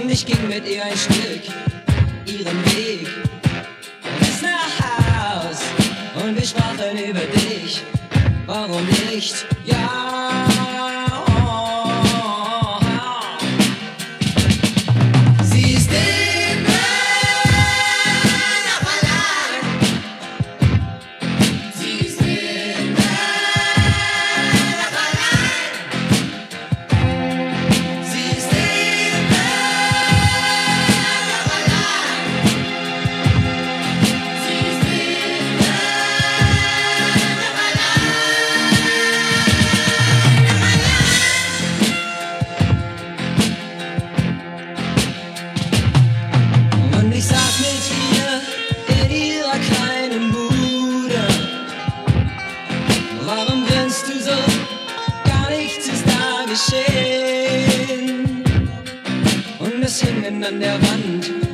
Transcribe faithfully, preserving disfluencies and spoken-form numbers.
Und ich ging mit ihr ein Stück ihren Weg bis nach Haus und wir sprachen über dich. Warum nicht? Ja. Sie ist immer noch allein. Sie ist immer noch allein. Sie ist immer noch allein. Sie ist immer noch allein. Und ich saß mit ihr in ihrer kleinen Bude. Warum grinst du so? Gar nichts ist da geschehen. Und es hingen an der Wand